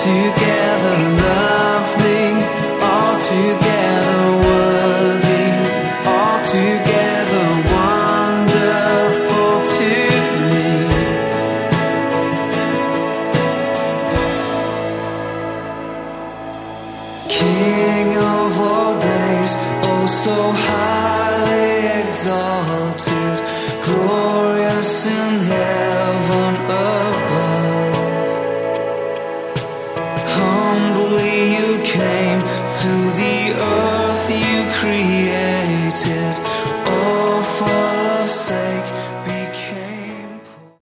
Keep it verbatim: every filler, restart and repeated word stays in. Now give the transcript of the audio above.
Altogether lovely, altogether worthy, altogether wonderful to me. King of all days, oh so highly exalted, glorious in heaven above. Humbly you came to the earth you created.